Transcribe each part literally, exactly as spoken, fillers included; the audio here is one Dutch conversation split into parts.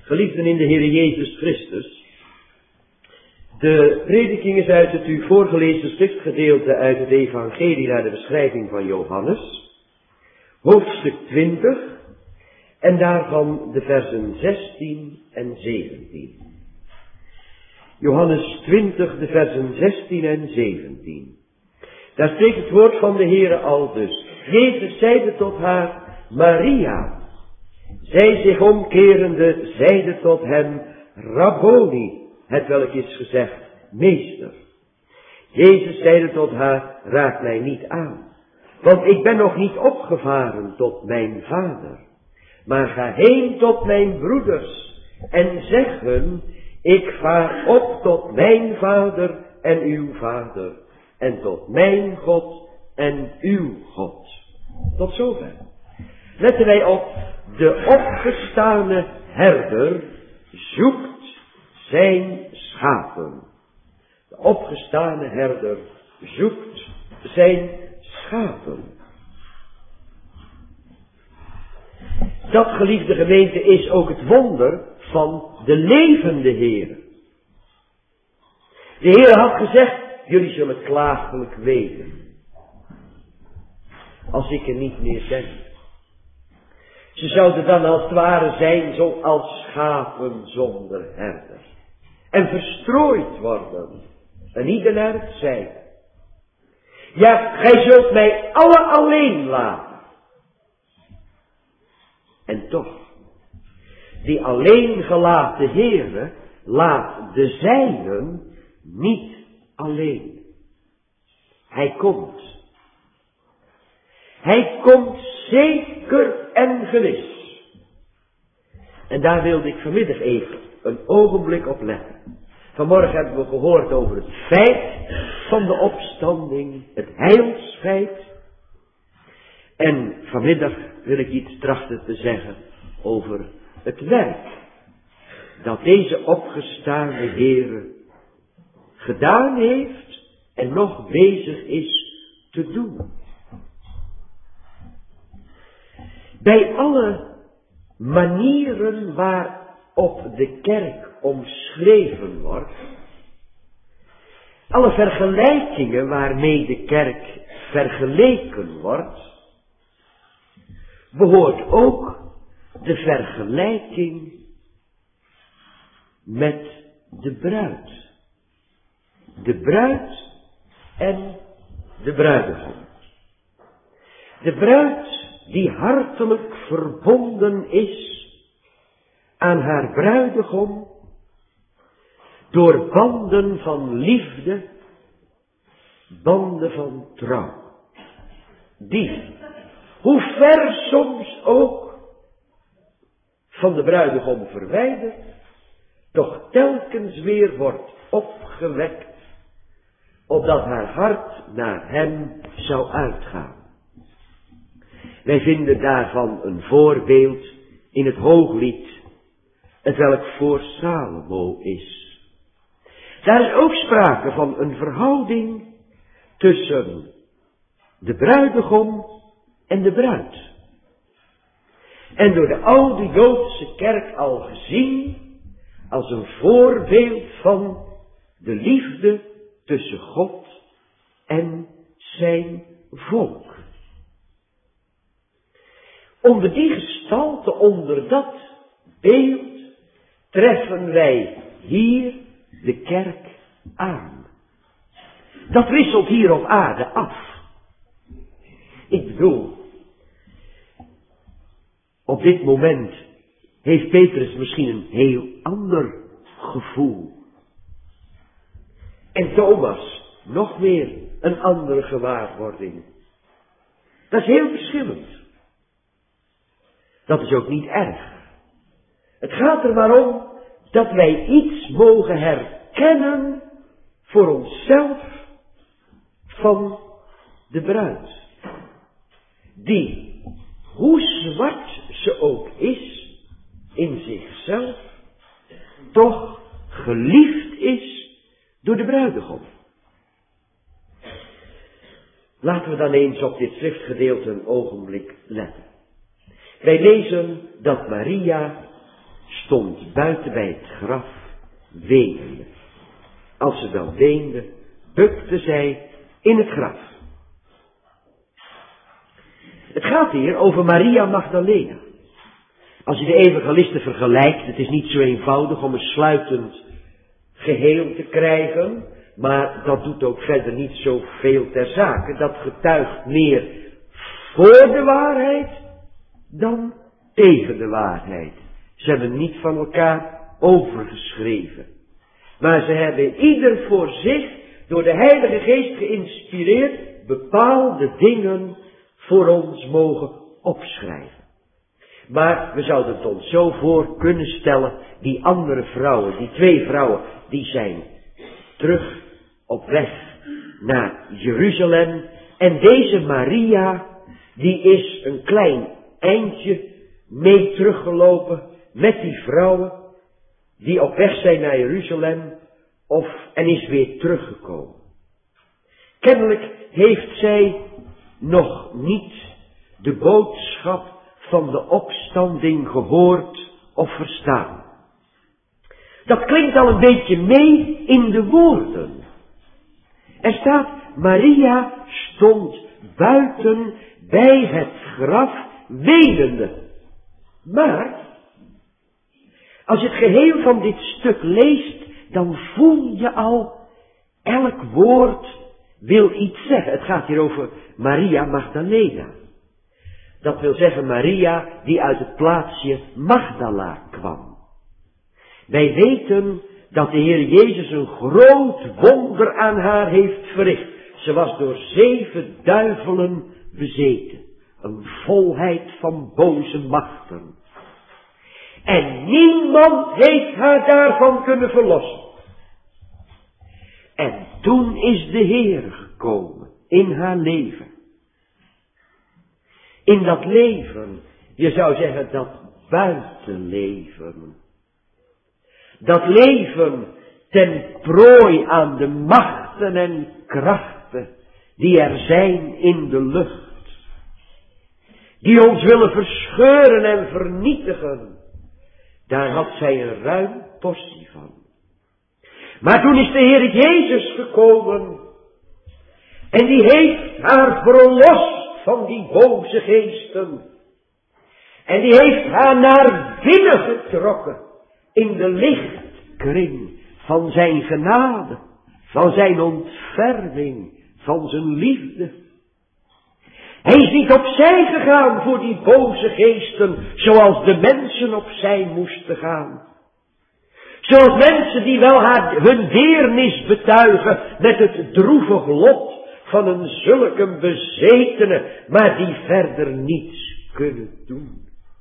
Geliefden in de Heer Jezus Christus, de prediking is uit het u voorgelezen schriftgedeelte uit het evangelie naar de beschrijving van Johannes, hoofdstuk twintig en daarvan de versen zestien en zeventien. Johannes twintig, de versen zestien en zeventien. Daar spreekt het woord van de Heere al dus. Jezus zeide tot haar, Maria. Zij zich omkerende, zeide tot hem, Rabboni, het welk is gezegd, meester. Jezus zeide tot haar, raak mij niet aan, want ik ben nog niet opgevaren tot mijn vader. Maar ga heen tot mijn broeders en zeg hun, ik vaar op tot mijn vader en uw vader, en tot mijn God en uw God. Tot zover. Letten wij op, de opgestane herder zoekt zijn schapen. De opgestane herder zoekt zijn schapen. Dat, geliefde gemeente, is ook het wonder van de levende Heer. De Heer had gezegd, jullie zullen klagelijk weten, als ik er niet meer ben. Ze zouden dan als het ware zijn zoals schapen zonder herder. En verstrooid worden. En ieder naar het zij. Ja, gij zult mij alle alleen laten. En toch, die alleen gelaten Heere laat de zijnen niet alleen. Hij komt. Hij komt zeker en gewis. En daar wilde ik vanmiddag even een ogenblik op letten. Vanmorgen hebben we gehoord over het feit van de opstanding, het heilsfeit. En vanmiddag wil ik iets trachten te zeggen over het werk dat deze opgestane Heere gedaan heeft en nog bezig is te doen. Bij alle manieren waarop de kerk omschreven wordt, alle vergelijkingen waarmee de kerk vergeleken wordt, behoort ook de vergelijking met de bruid. De bruid en de bruidegom. De bruid die hartelijk verbonden is aan haar bruidegom door banden van liefde, banden van trouw. Die, hoe ver soms ook van de bruidegom verwijderd, toch telkens weer wordt opgewekt, opdat haar hart naar hem zou uitgaan. Wij vinden daarvan een voorbeeld in het Hooglied, het welk voor Salomo is. Daar is ook sprake van een verhouding tussen de bruidegom en de bruid. En door de oude Joodse kerk al gezien als een voorbeeld van de liefde tussen God en zijn volk. Onder die gestalte, onder dat beeld, treffen wij hier de kerk aan. Dat wisselt hier op aarde af. Ik bedoel, op dit moment heeft Petrus misschien een heel ander gevoel. En Thomas nog meer een andere gewaarwording. Dat is heel verschillend. Dat is ook niet erg. Het gaat er maar om dat wij iets mogen herkennen voor onszelf van de bruid. Die, hoe zwart ze ook is in zichzelf, toch geliefd is door de bruidegom. Laten we dan eens op dit schriftgedeelte een ogenblik letten. Wij lezen dat Maria stond buiten bij het graf weenende. Als ze dan weende, bukte zij in het graf. Het gaat hier over Maria Magdalena. Als je de evangelisten vergelijkt, het is niet zo eenvoudig om een sluitend geheel te krijgen, maar dat doet ook verder niet zoveel ter zake. Dat getuigt meer voor de waarheid dan tegen de waarheid. Ze hebben niet van elkaar overgeschreven. Maar ze hebben ieder voor zich, door de Heilige Geest geïnspireerd, bepaalde dingen voor ons mogen opschrijven. Maar we zouden het ons zo voor kunnen stellen, die andere vrouwen, die twee vrouwen, die zijn terug op weg naar Jeruzalem. En deze Maria, die is een klein eindje mee teruggelopen met die vrouwen, die op weg zijn naar Jeruzalem, of, en is weer teruggekomen. Kennelijk heeft zij nog niet de boodschap van de opstanding gehoord of verstaan. Dat klinkt al een beetje mee in de woorden. Er staat, Maria stond buiten bij het graf wenende. Maar, als je het geheel van dit stuk leest, dan voel je al, elk woord wil iets zeggen. Het gaat hier over Maria Magdalena. Dat wil zeggen Maria die uit het plaatsje Magdala kwam. Wij weten dat de Heer Jezus een groot wonder aan haar heeft verricht. Ze was door zeven duivelen bezeten. Een volheid van boze machten. En niemand heeft haar daarvan kunnen verlossen. En toen is de Heer gekomen in haar leven. In dat leven, je zou zeggen dat buitenleven. Dat leven ten prooi aan de machten en krachten die er zijn in de lucht. Die ons willen verscheuren en vernietigen. Daar had zij een ruim portie van. Maar toen is de Heer Jezus gekomen. En die heeft haar verlost van die boze geesten. En die heeft haar naar binnen getrokken. In de lichtkring van zijn genade. Van zijn ontferming. Van zijn liefde. Hij is niet opzij gegaan voor die boze geesten. Zoals de mensen opzij moesten gaan. Zoals mensen die wel haar, hun deernis betuigen met het droevig lot van een zulke bezetene, maar die verder niets kunnen doen.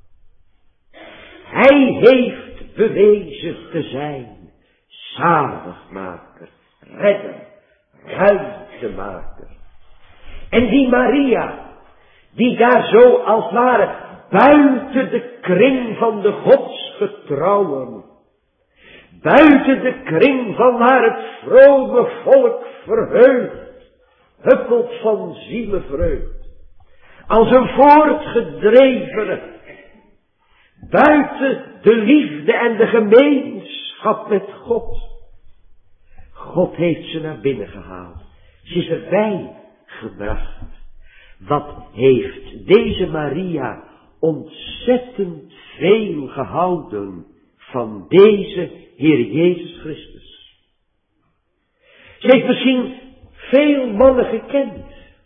Hij heeft bewezen te zijn zaligmaker, redder, ruimtemaker. En die Maria, die daar zo als het ware buiten de kring van de godsgetrouwen, buiten de kring van waar het vrome volk verheugt, huppelt van zielevreugd, als een voortgedrevene, buiten de liefde en de gemeenschap met God. God heeft ze naar binnen gehaald. Ze is erbij gebracht. Wat heeft deze Maria ontzettend veel gehouden van deze Heer Jezus Christus. Ze heeft misschien veel mannen gekend.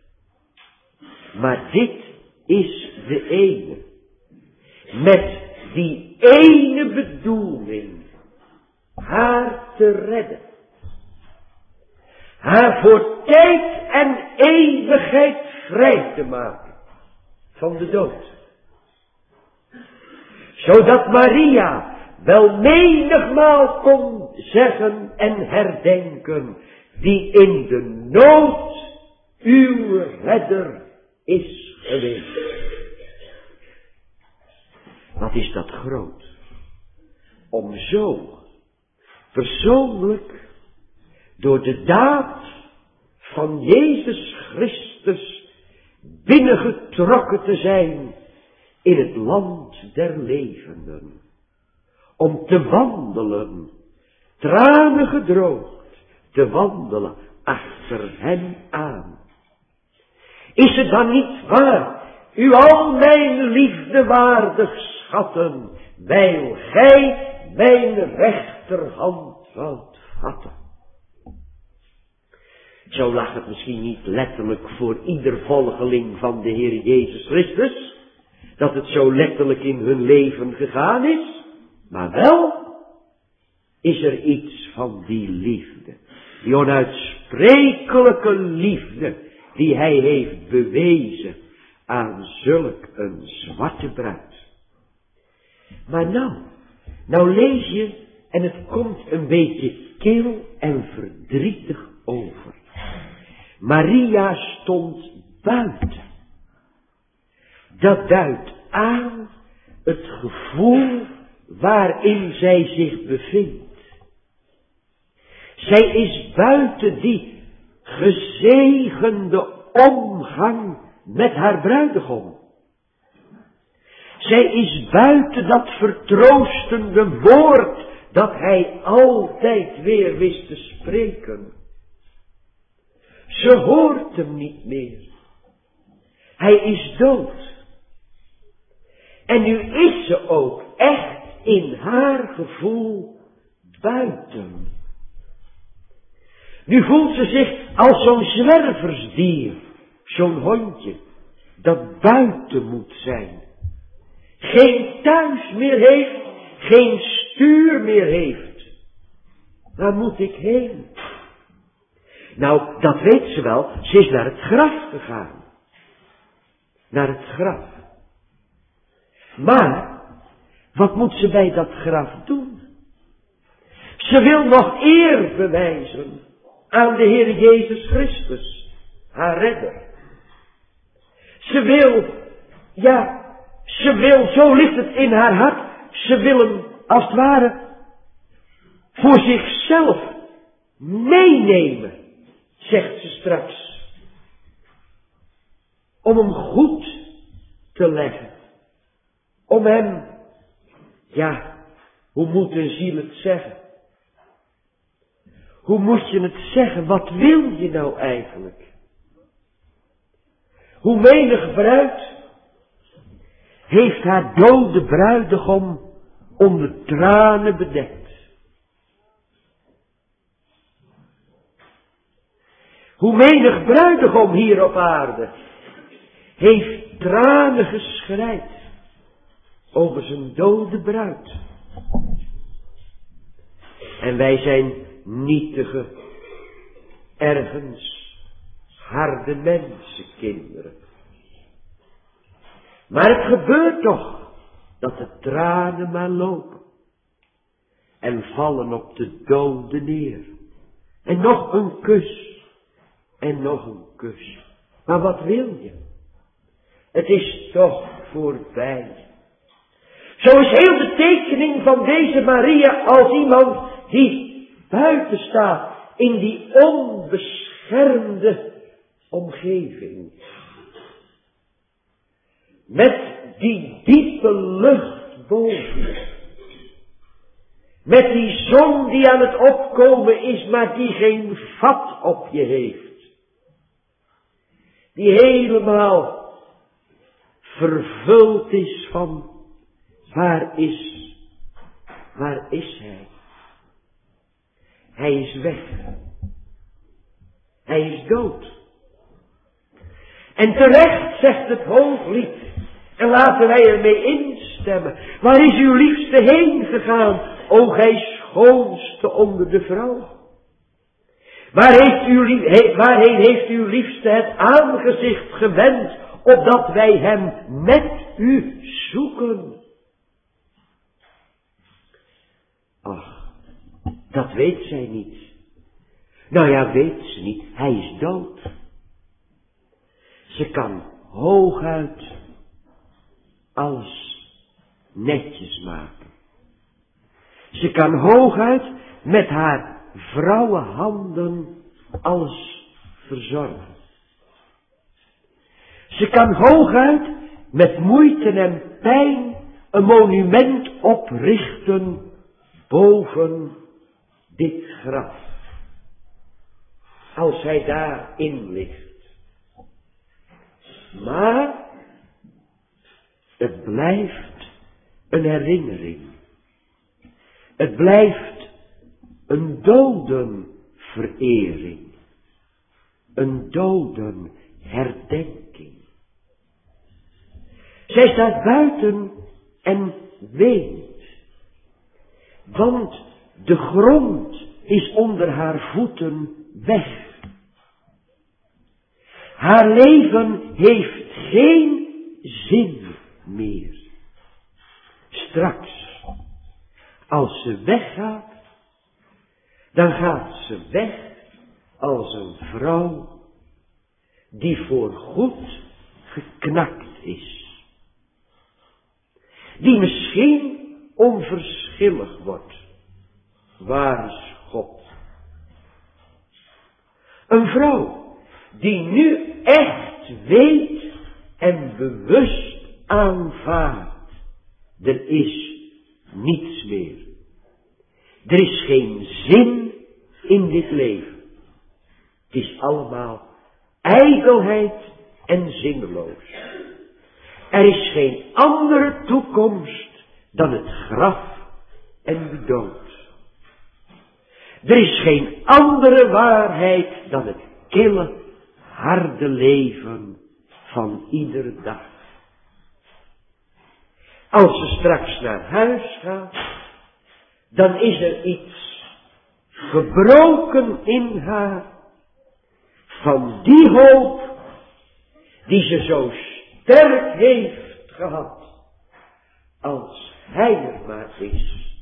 Maar dit is de ene. Met die ene bedoeling. Haar te redden. Haar voor tijd en eeuwigheid vrij te maken. Van de dood. Zodat Maria wel menigmaal kon zeggen en herdenken. Die in de nood uw redder is geweest. Wat is dat groot. Om zo persoonlijk door de daad van Jezus Christus binnengetrokken te zijn in het land der levenden. om te wandelen, tranen gedroogd, te wandelen achter hen aan. Is het dan niet waar, u al mijn liefde waardig schatten, wijl gij mijn rechterhand wilt vatten? Zo lag het misschien niet letterlijk voor ieder volgeling van de Heer Jezus Christus, dat het zo letterlijk in hun leven gegaan is, maar wel is er iets van die liefde, die onuitsprekelijke liefde, die hij heeft bewezen aan zulk een zwarte bruid. Maar nou, nou lees je en het komt een beetje kil en verdrietig over. Maria stond buiten. Dat duidt aan het gevoel waarin zij zich bevindt. Zij is buiten die gezegende omgang met haar bruidegom. Zij is buiten dat vertroostende woord dat hij altijd weer wist te spreken. Ze hoort hem niet meer. Hij is dood. En nu is ze ook echt in haar gevoel buiten. Nu voelt ze zich als zo'n zwerversdier, zo'n hondje, dat buiten moet zijn. Geen thuis meer heeft, geen stuur meer heeft. Waar moet ik heen? Nou, dat weet ze wel, ze is naar het graf gegaan. Naar het graf. Maar, wat moet ze bij dat graf doen? Ze wil nog eer bewijzen aan de Heer Jezus Christus, haar redder. Ze wil, ja, ze wil, zo ligt het in haar hart, ze wil hem, als het ware, voor zichzelf meenemen, zegt ze straks. Om hem goed te leggen. Om hem, ja, hoe moet een ziel het zeggen? Hoe moet je het zeggen? Wat wil je nou eigenlijk? Hoe menig bruid heeft haar dode bruidegom onder tranen bedekt. Hoe menig bruidegom hier op aarde heeft tranen geschreid over zijn dode bruid. En wij zijn nietige, ergens harde mensenkinderen. Maar het gebeurt toch dat de tranen maar lopen en vallen op de dode neer. En nog een kus en nog een kus. Maar wat wil je? Het is toch voorbij. Zo is heel de tekening van deze Maria als iemand die buiten staat in die onbeschermde omgeving. Met die diepe lucht boven. Met die zon die aan het opkomen is, maar die geen vat op je heeft. Die helemaal vervuld is van, waar is, waar is hij? Hij is weg. Hij is dood. En terecht zegt het Hooglied, en laten wij ermee instemmen. Waar is uw liefste heen gegaan, o gij schoonste onder de vrouw? Waar heeft uw lief, waarheen heeft uw liefste het aangezicht gewend, opdat wij hem met u zoeken? Ach, dat weet zij niet. Nou ja, weet ze niet. Hij is dood. Ze kan hooguit alles netjes maken. Ze kan hooguit met haar vrouwenhanden alles verzorgen. Ze kan hooguit met moeite en pijn een monument oprichten boven dit graf, als hij daarin ligt. Maar het blijft een herinnering. Het blijft een dodenverering. Een dodenherdenking. Zij staat buiten en weent. Want de grond is onder haar voeten weg. Haar leven heeft geen zin meer. Straks, als ze weggaat, dan gaat ze weg als een vrouw die voorgoed geknakt is. Die misschien onverschillig wordt. Waar is God? Een vrouw die nu echt weet en bewust aanvaardt. Er is niets meer. Er is geen zin in dit leven. Het is allemaal ijdelheid en zinloos. Er is geen andere toekomst dan het graf en de dood. Er is geen andere waarheid dan het kille, harde leven van iedere dag. Als ze straks naar huis gaat, dan is er iets gebroken in haar van die hoop die ze zo sterk heeft gehad, als hij er maar is.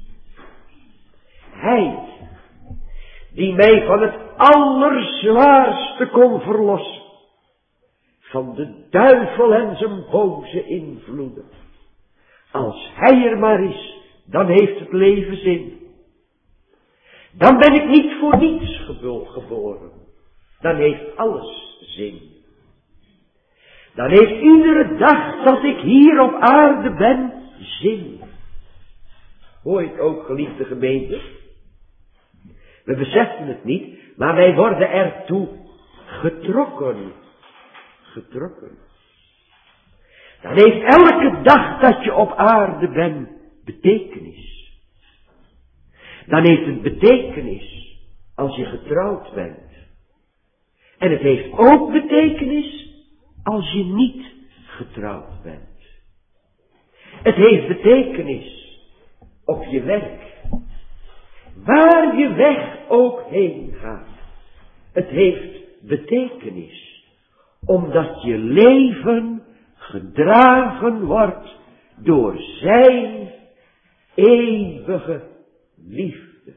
Hij, die mij van het allerzwaarste kon verlossen, van de duivel en zijn boze invloeden. Als hij er maar is, dan heeft het leven zin. Dan ben ik niet voor niets geboren. Dan heeft alles zin. Dan heeft iedere dag dat ik hier op aarde ben zin. Hoor je het ook, geliefde gemeente? We beseffen het niet, maar wij worden ertoe getrokken. Getrokken. Dan heeft elke dag dat je op aarde bent betekenis. Dan heeft het betekenis als je getrouwd bent. En het heeft ook betekenis als je niet getrouwd bent. Het heeft betekenis op je werk. Waar je weg ook heen gaat. Het heeft betekenis. Omdat je leven gedragen wordt door zijn eeuwige liefde.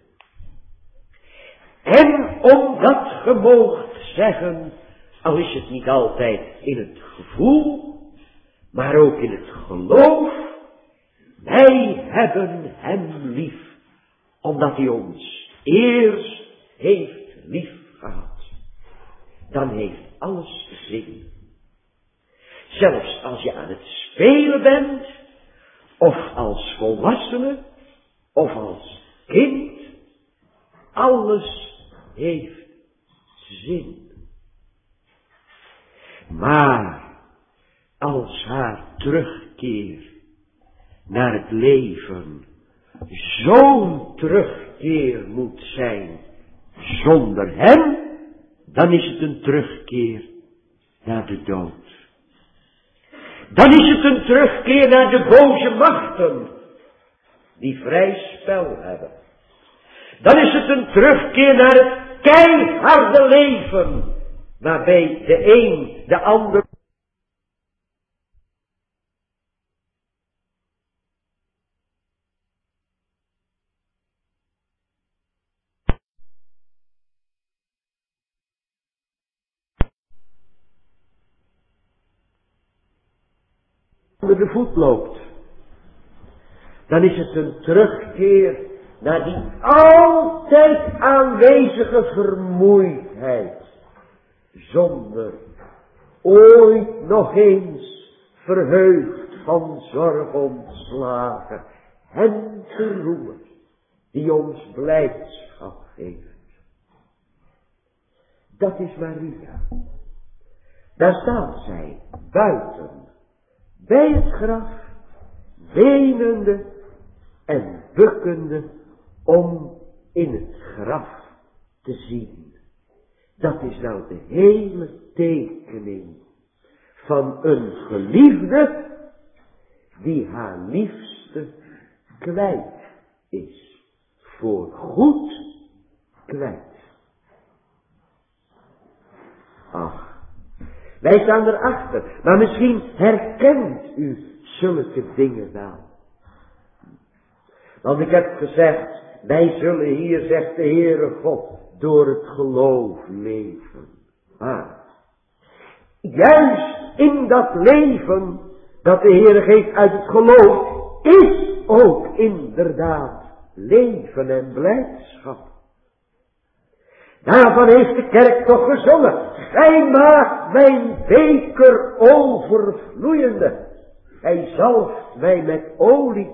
En omdat ge moogt zeggen, al is het niet altijd in het gevoel, maar ook in het geloof, wij hebben hem lief, omdat hij ons eerst heeft lief gehad. Dan heeft alles zin. Zelfs als je aan het spelen bent, of als volwassene, of als kind, alles heeft zin. Maar als haar terugkeer naar het leven zo'n terugkeer moet zijn zonder hem, dan is het een terugkeer naar de dood. Dan is het een terugkeer naar de boze machten die vrij spel hebben. Dan is het een terugkeer naar het keiharde leven waarbij de een de ander onder de voet loopt. Dan is het een terugkeer naar die altijd aanwezige vermoeidheid. Zonder ooit nog eens verheugd van zorg ontslagen. Hem te roemen. die ons blijdschap geeft. Dat is Maria. Daar staat zij, buiten, bij het graf, wenende en bukkende om in het graf te zien. Dat is nou de hele tekening van een geliefde die haar liefste kwijt is. Voor goed kwijt. Ach, wij staan erachter, maar misschien herkent u zulke dingen wel. Want ik heb gezegd, wij zullen hier, zegt de Heere God, door het geloof leven. Maar, juist in dat leven dat de Heere geeft uit het geloof, is ook inderdaad leven en blijdschap. Daarvan heeft de kerk toch gezongen. Gij maakt mijn beker overvloeiende. Hij zalft mij met olie.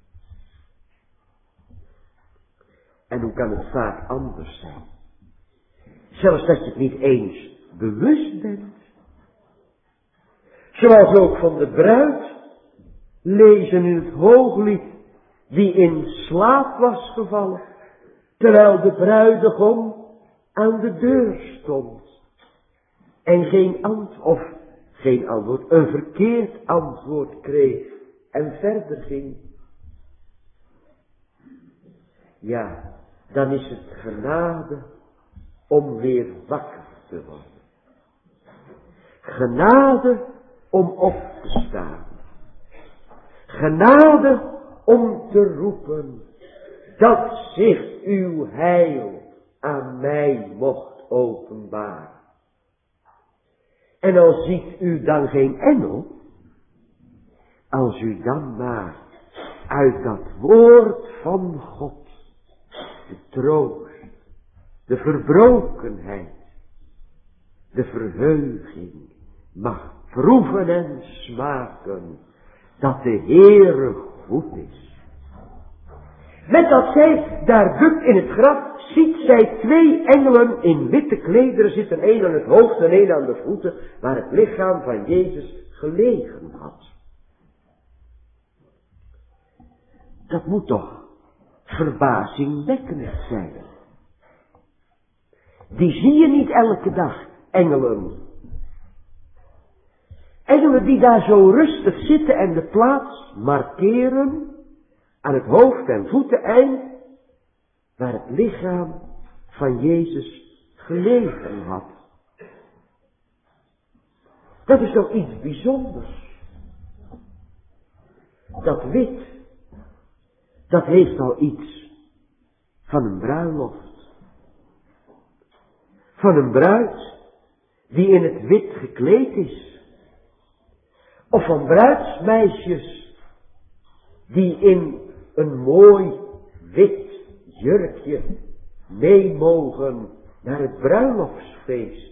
En hoe kan het vaak anders zijn? Zelfs dat je het niet eens bewust bent. Zoals ook van de bruid lezen in het Hooglied die in slaap was gevallen, terwijl de bruidegom aan de deur stond. En geen antwoord, of geen antwoord, een verkeerd antwoord kreeg en verder ging. Ja, dan is het genade om weer wakker te worden. Genade om op te staan. Genade om te roepen dat zich uw heil aan mij mocht openbaren. En al ziet u dan geen engel, als u dan maar uit dat woord van God de troost, de verbrokenheid, de verheuging mag proeven en smaken dat de Heere goed is. Met dat zij daar bukt in het graf, ziet zij twee engelen in witte klederen zitten, een aan het hoofd en een aan de voeten, waar het lichaam van Jezus gelegen had. Dat moet toch verbazingwekkend zijn. Die zie je niet elke dag, engelen. Engelen die daar zo rustig zitten en de plaats markeren aan het hoofd- en voeteneind waar het lichaam van Jezus gelegen had. Dat is toch iets bijzonders. Dat wit, dat heeft al iets van een bruiloft. Van een bruid die in het wit gekleed is. Of van bruidsmeisjes die in een mooi wit jurkje mee mogen naar het bruiloftsfeest.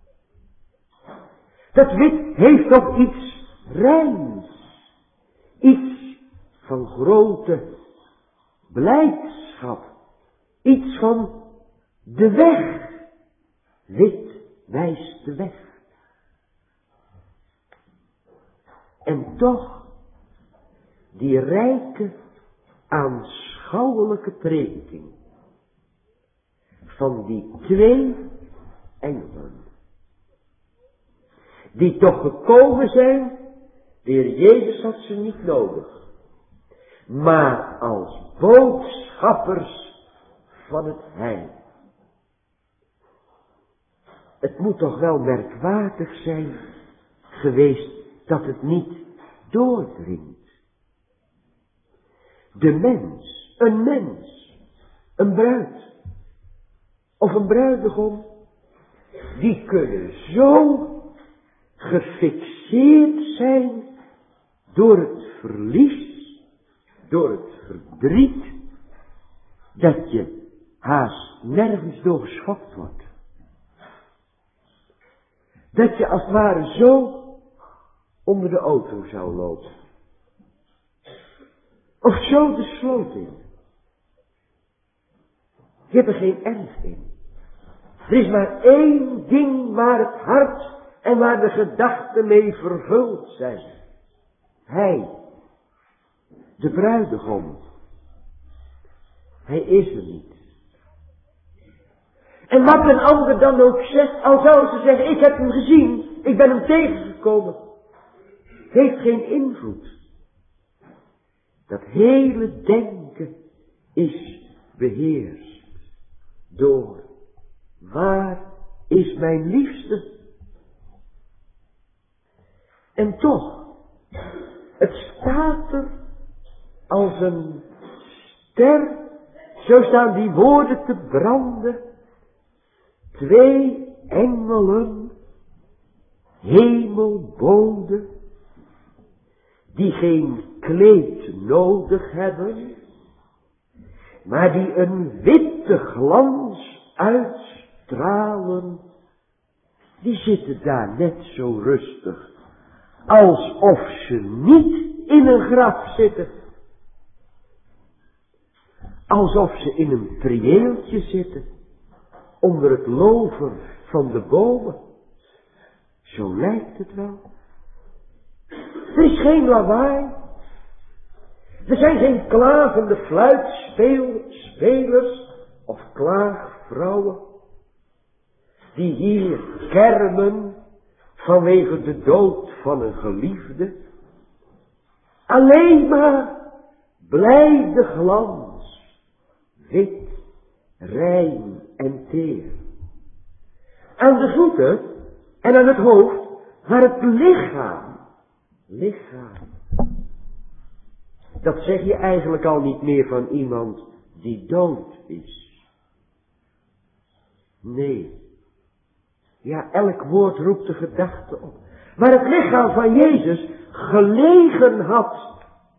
Dat wit heeft toch iets reins. Iets van grote blijdschap. Iets van de weg. Wit wijst de weg. En toch, die rijke, aanschouwelijke prediking van die twee engelen, die toch gekomen zijn, de Heer Jezus had ze niet nodig, maar als boodschappers van het heil. Het moet toch wel merkwaardig zijn geweest dat het niet doordringt. De mens, een mens, een bruid of een bruidegom, die kunnen zo gefixeerd zijn door het verlies, door het verdriet, dat je haast nergens door geschokt wordt. Dat je als het ware zo onder de auto zou lopen. Of zo de sloot in. Je hebt er geen ernst in. Er is maar één ding waar het hart en waar de gedachten mee vervuld zijn. Hij, de bruidegom. Hij is er niet. En wat een ander dan ook zegt, al zou ze zeggen, ik heb hem gezien, ik ben hem tegengekomen. Heeft geen invloed. Dat hele denken is beheerst door, waar is mijn liefste? En toch, het staat er als een ster, zo staan die woorden te branden. Twee engelen, hemelboden, die geen kleed nodig hebben, maar die een witte glans uitstralen, die zitten daar net zo rustig, alsof ze niet in een graf zitten. Alsof ze in een prieeltje zitten, onder het loven van de bomen. Zo lijkt het wel. Er is geen lawaai. Er zijn geen klagende fluitspelers of klaagvrouwen die hier kermen vanwege de dood van een geliefde. Alleen maar blijde glans, wit, rein en teer. Aan de voeten en aan het hoofd, maar het lichaam, lichaam. Dat zeg je eigenlijk al niet meer van iemand die dood is. Nee. Ja, elk woord roept de gedachte op. Maar het lichaam van Jezus gelegen had.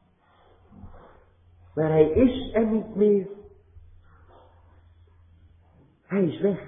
Maar hij is er niet meer. Hij is weg.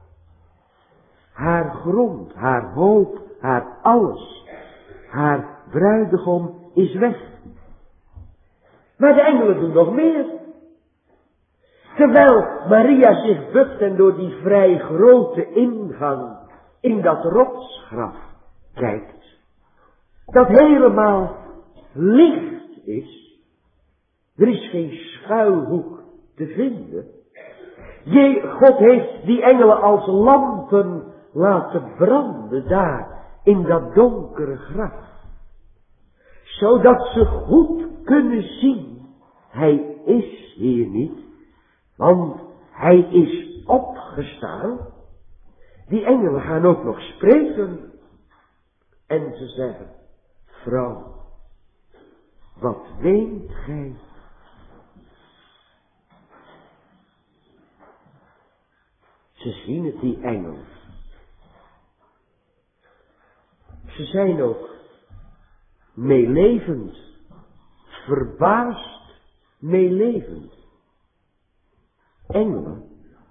Haar grond, haar hoop, haar alles, haar bruidegom is weg. Maar de engelen doen nog meer. Terwijl Maria zich bukt en door die vrij grote ingang in dat rotsgraf kijkt, dat helemaal licht is. Er is geen schuilhoek te vinden. Je, God heeft die engelen als lampen laten branden daar in dat donkere graf. Zodat ze goed kunnen zien, hij is hier niet, want hij is opgestaan. Die engelen gaan ook nog spreken. En ze zeggen, vrouw, wat weent gij? Ze zien het, die engelen. Ze zijn ook meelevend, verbaasd meelevend. Engelen,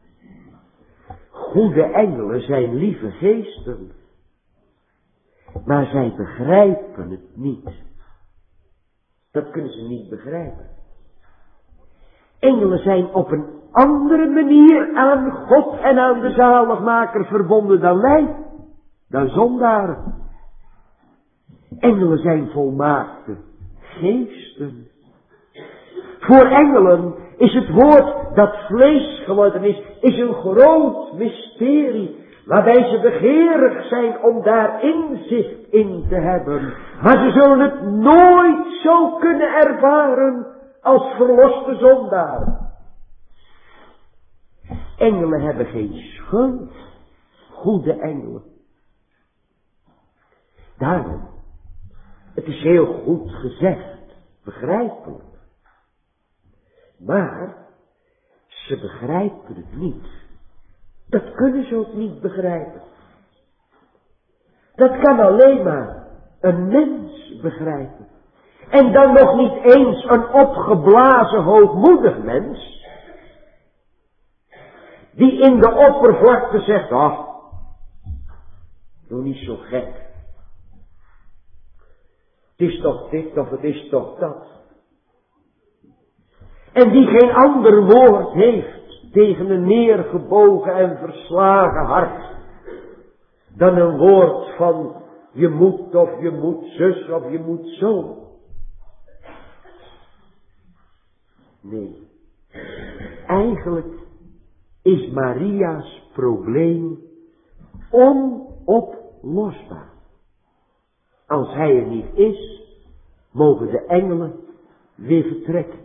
goede engelen zijn lieve geesten, maar zij begrijpen het niet. Dat kunnen ze niet begrijpen. Engelen zijn op een andere manier aan God en aan de zaligmaker verbonden dan wij, dan zondaren. Engelen zijn volmaakte geesten. Voor engelen is het woord dat vlees geworden is, is een groot mysterie, waarbij ze begeerig zijn om daar inzicht in te hebben. Maar ze zullen het nooit zo kunnen ervaren als verloste zondaren. Engelen hebben geen schuld, goede engelen. Daarom, het is heel goed gezegd, begrijpelijk. Maar ze begrijpen het niet. Dat kunnen ze ook niet begrijpen. Dat kan alleen maar een mens begrijpen. En dan nog niet eens een opgeblazen hoogmoedig mens. Die in de oppervlakte zegt, ach, doe niet zo gek. Het is toch dit of het is toch dat. En die geen ander woord heeft tegen een neergebogen en verslagen hart, dan een woord van je moet of je moet zus of je moet zo. Nee, eigenlijk is Maria's probleem onoplosbaar. Als hij er niet is, mogen de engelen weer vertrekken.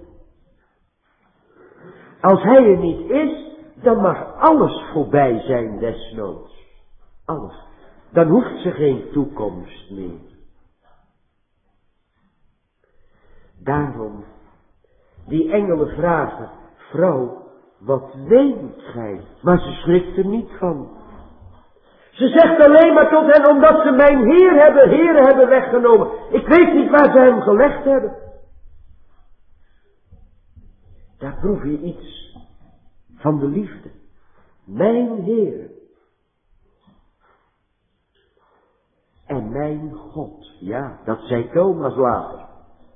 Als hij er niet is, dan mag alles voorbij zijn desnoods. Alles. Dan hoeft ze geen toekomst meer. Daarom, die engelen vragen, vrouw, wat weent gij? Maar ze schrikt er niet van. Ze zegt alleen maar tot hen, omdat ze mijn Heer hebben, Heer hebben weggenomen. Ik weet niet waar ze hem gelegd hebben. Daar proef je iets van de liefde. Mijn Heer. En mijn God. Ja, dat zei Thomas later.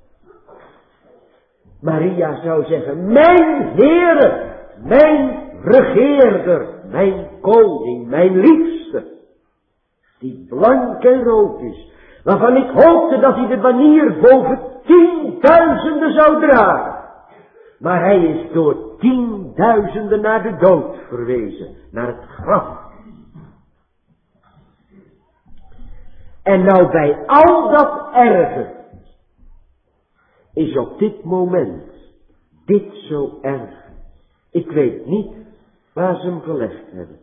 Maria zou zeggen, mijn Heere, mijn regeerder, mijn koning, mijn liefste. Die blank en rood is. Waarvan ik hoopte dat hij de banier boven tienduizenden zou dragen. Maar hij is door tienduizenden naar de dood verwezen. Naar het graf. En nou bij al dat erge is op dit moment dit zo erg. Ik weet niet waar ze hem gelegd hebben.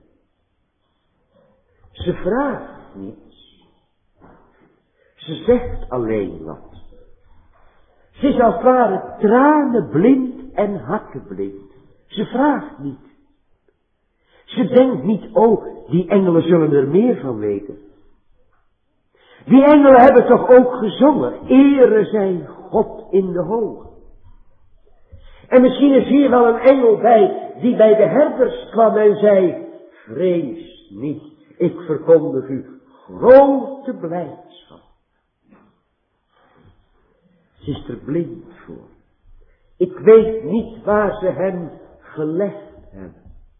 Ze vraagt niets. Ze zegt alleen wat. Ze is als het ware tranenblind en hakkenblind. Ze vraagt niet. Ze denkt niet, oh, die engelen zullen er meer van weten. Die engelen hebben toch ook gezongen, ere zij God in de hoogte. En misschien is hier wel een engel bij, die bij de herders kwam en zei, vrees niet, ik verkondig u grote blijdschap. Ze is er blind voor. Ik weet niet waar ze hem gelegd hebben.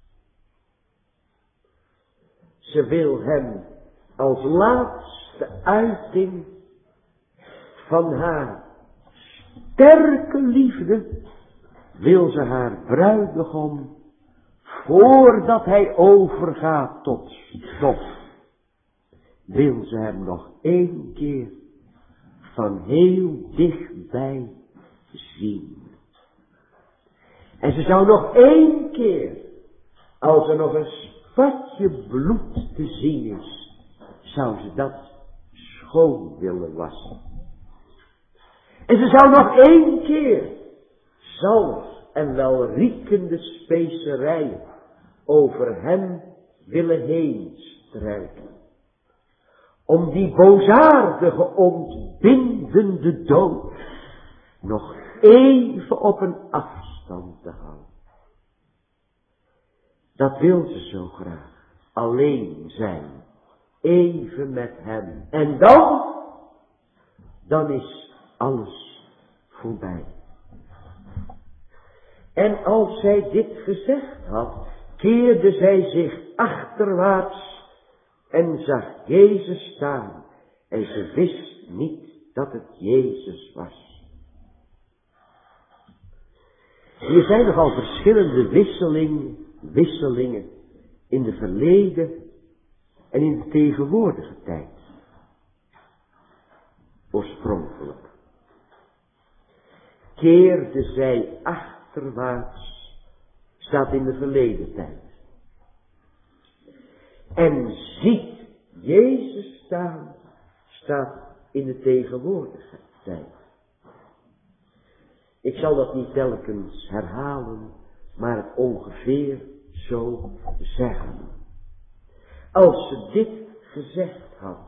Ze wil hem als laatste uiting van haar sterke liefde, wil ze haar bruidegom, voordat hij overgaat tot stof, wil ze hem nog één keer van heel dichtbij zien. En ze zou nog één keer, als er nog een spatje bloed te zien is, zou ze dat schoon willen wassen. En ze zou nog één keer zalf en welriekende specerijen over hem willen heen strijken. Om die boosaardige ontbindende dood nog even op een afstand te houden. Dat wil ze zo graag. Alleen zijn. Even met hem. En dan, dan is alles voorbij. En als zij dit gezegd had, keerde zij zich achterwaarts en zag Jezus staan. En ze wist niet dat het Jezus was. Hier zijn nogal verschillende wisselingen, wisselingen in de verleden en in de tegenwoordige tijd. Oorspronkelijk. Keerde zij achterwaarts, staat in de verleden tijd. En ziet Jezus staan, staat in de tegenwoordige tijd. Ik zal dat niet telkens herhalen, maar het ongeveer zo zeggen. Als ze dit gezegd had,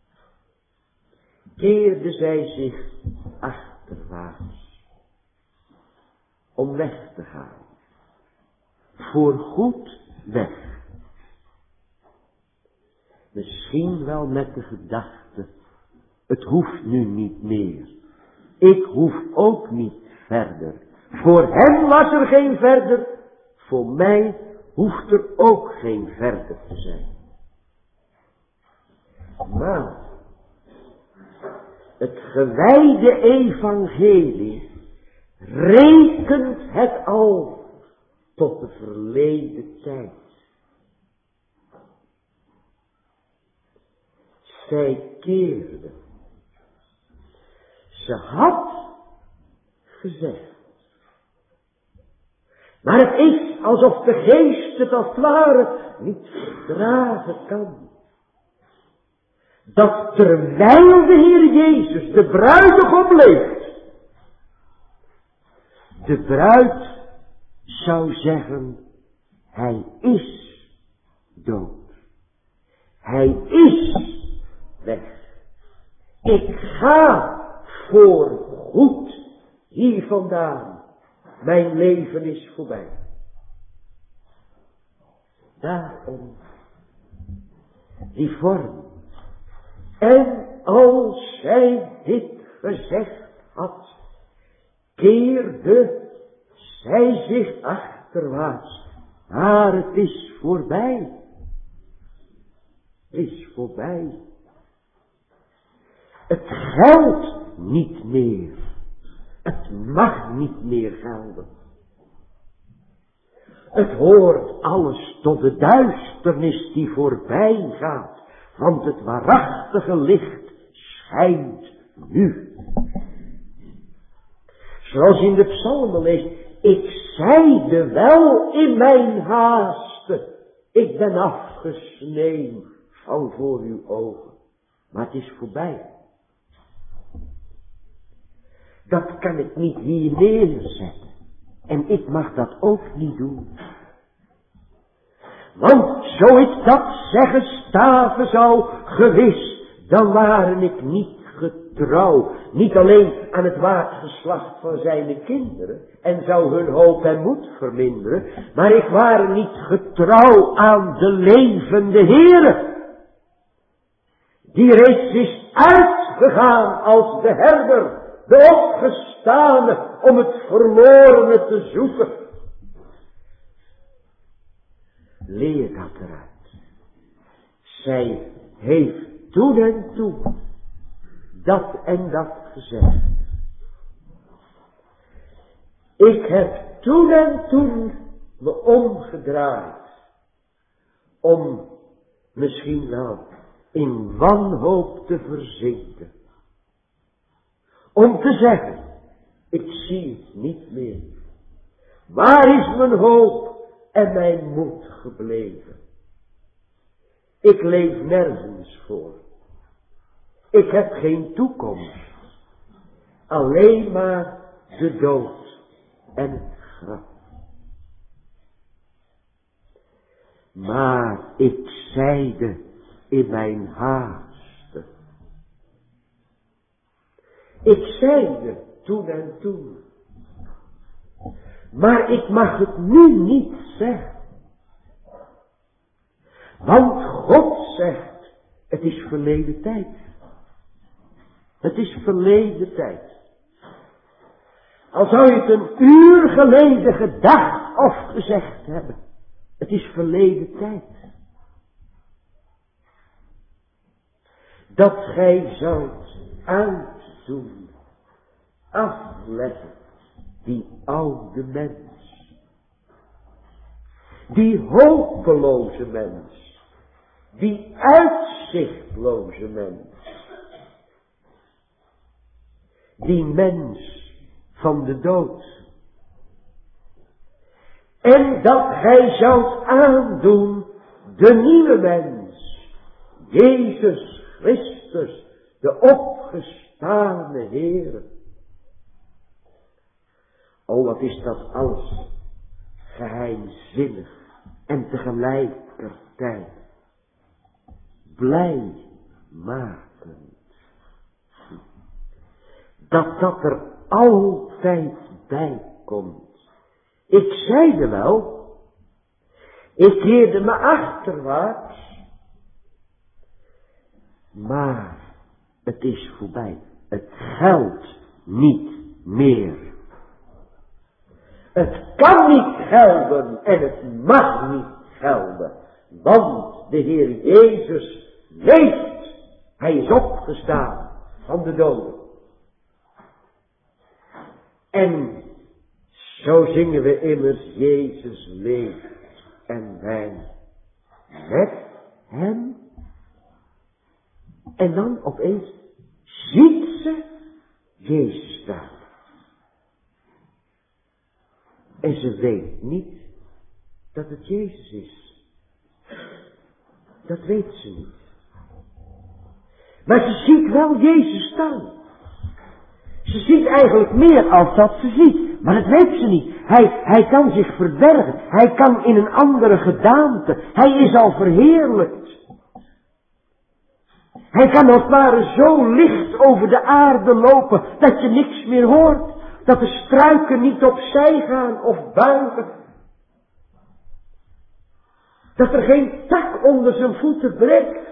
keerde zij zich achterwaarts om weg te gaan. Voorgoed weg. Misschien wel met de gedachte, het hoeft nu niet meer. Ik hoef ook niet verder. Voor hem was er geen verder, Voor mij hoeft er ook geen verder te zijn. Maar het gewijde evangelie rekent het al tot de verleden tijd. Zij keerde. Ze had gezegd. Maar het is alsof de geest het als het ware niet verdragen kan. Dat terwijl de Heer Jezus de bruidegom leeft, de bruid zou zeggen, hij is dood. Hij is weg. Ik ga voor goed hier vandaan. Mijn leven is voorbij. Daarom die vorm. En als zij dit gezegd had, keerde zij zich achterwaarts. Maar het is voorbij. Het is voorbij. Het geldt niet meer. Het mag niet meer gelden. Het hoort alles tot de duisternis die voorbij gaat. Want het waarachtige licht schijnt nu. Zoals in de psalmen leest. Ik zeide wel in mijn haaste. Ik ben afgesneden van voor uw ogen. Maar het is voorbij. Dat kan ik niet hier neerzetten. En ik mag dat ook niet doen. Want zo ik dat zeggen staven zou, gewis, dan waren ik niet getrouw. Niet alleen aan het waardgeslacht van zijn kinderen, en zou hun hoop en moed verminderen, maar ik waren niet getrouw aan de levende Heere, die reeds is uitgegaan als de herder, de opgestane, om het verlorene te zoeken. Leer dat eruit. Zij heeft toen en toen dat en dat gezegd. Ik heb toen en toen me omgedraaid. Om misschien wel in wanhoop te verzinken. Om te zeggen, ik zie het niet meer. Waar is mijn hoop en mijn moed gebleven? Ik leef nergens voor. Ik heb geen toekomst. Alleen maar de dood en het graf. Maar ik zeide in mijn haaste. Ik zeide toen en toen. Maar ik mag het nu niet zeggen. Want God zegt, het is verleden tijd. Het is verleden tijd. Al zou je het een uur geleden gedacht of gezegd hebben. Het is verleden tijd. Dat gij zoudt uitdoen, afleggen, die oude mens. Die hopeloze mens. Die uitzichtloze mens. Die mens van de dood. En dat gij zoudt aandoen de nieuwe mens. Jezus Christus, de opgestane Heer. O, wat is dat alles geheimzinnig en tegelijkertijd blij makend. Dat dat er altijd bij komt. Ik zeide wel, ik keerde me achterwaarts, maar het is voorbij. Het geldt niet meer. Het kan niet gelden en het mag niet gelden. Want de Heer Jezus leeft. Hij is opgestaan van de doden. En zo zingen we immers, Jezus leeft en wij met hem. En dan opeens ziet ze Jezus staan. En ze weet niet dat het Jezus is. Dat weet ze niet. Maar ze ziet wel Jezus staan. Ze ziet eigenlijk meer als dat ze ziet. Maar dat weet ze niet. Hij, hij kan zich verbergen. Hij kan in een andere gedaante. Hij is al verheerlijkt. Hij kan als het ware zo licht over de aarde lopen dat je niks meer hoort. Dat de struiken niet opzij gaan of buigen. Dat er geen tak onder zijn voeten breekt.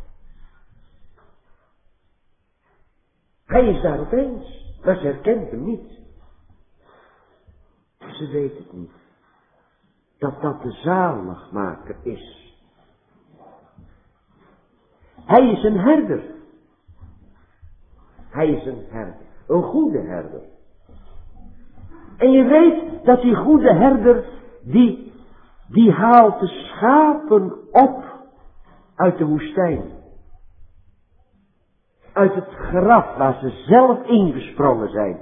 Hij is daar opeens, maar ze herkent hem niet. Ze weet het niet. Dat dat de zaligmaker is. Hij is een herder. Hij is een herder. Een goede herder. En je weet dat die goede herder, die, die haalt de schapen op uit de woestijn. Uit het graf waar ze zelf ingesprongen zijn.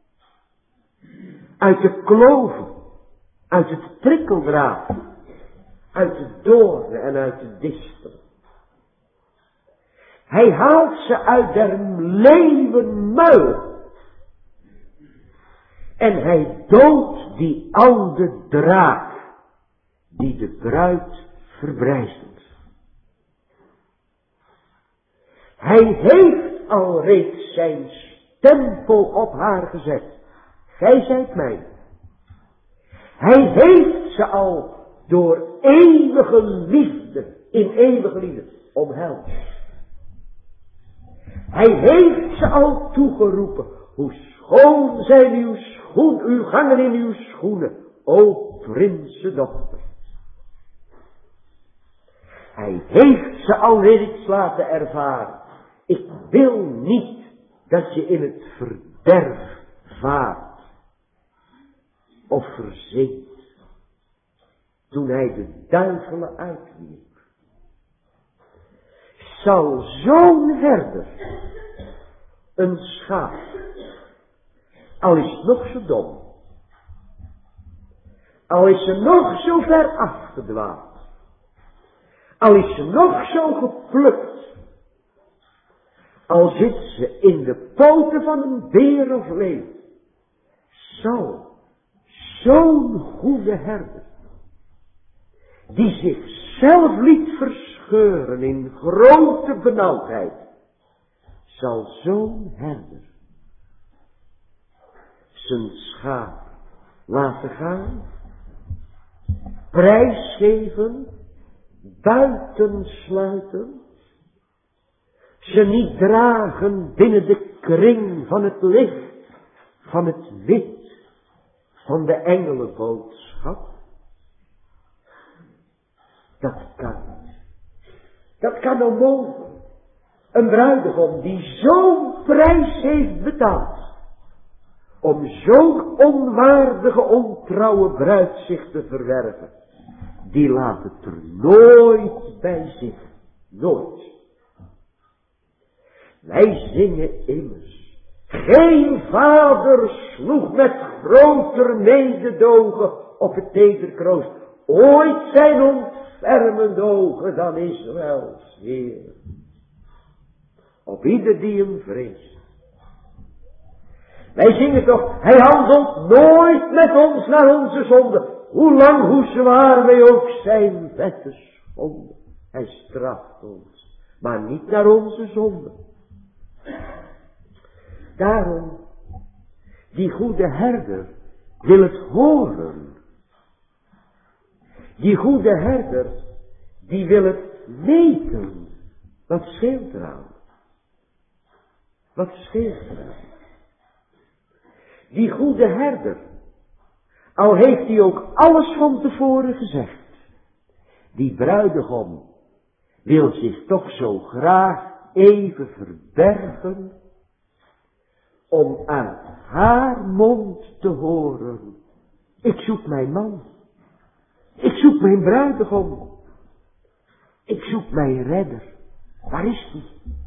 Uit de kloven. Uit het prikkeldraad. Uit de doornen en uit de distel. Hij haalt ze uit der leeuwenmuil. En hij doodt die oude draak. Die de bruid verbrijzelt. Hij heeft al reeds zijn stempel op haar gezet. Gij zijt mijn. Hij heeft ze al door eeuwige liefde, in eeuwige liefde, omhelst. Hij heeft ze al toegeroepen. Hoe schoon zijn uw schoen, uw gangen in uw schoenen, o prinsendochter. Hij heeft ze al reeds laten ervaren. Ik wil niet dat je in het verderf vaart of verzinkt. Toen hij de duivelen uitwierp. Zal zo'n herder een schaap, al is het nog zo dom, al is ze nog zo ver afgedwaald, al is ze nog zo geplukt, al zit ze in de poten van een beer of leeuw, zal zo'n goede herder, die zichzelf liet verscheuren in grote benauwdheid, zal zo'n herder zijn schaap laten gaan, prijsgeven, buitensluiten, ze niet dragen binnen de kring van het licht, van het wit, van de engelenboodschap. Dat kan niet. Dat kan onmogelijk. Een bruidegom die zo'n prijs heeft betaald, om zo'n onwaardige, ontrouwe bruid zich te verwerven, die laat het er nooit bij zitten. Nooit. Wij zingen immers. Geen vader sloeg met groter mededogen op het tederkroost ooit zijn ontfermende ogen dan Israëls Heer. Op ieder die hem vreest. Wij zingen toch, hij handelt nooit met ons naar onze zonde. Hoe lang, hoe zwaar wij ook zijn wetten schonden. Hij straft ons, maar niet naar onze zonde. Daarom, die goede herder wil het horen. Die goede herder, die wil het weten. Wat scheelt eraan? Wat scheelt eraan? Die goede herder, Al heeft hij ook alles van tevoren gezegd. Die bruidegom wil zich toch zo graag even verbergen om uit haar mond te horen: ik zoek mijn man. Ik zoek mijn bruidegom. Ik zoek mijn redder. Waar is die?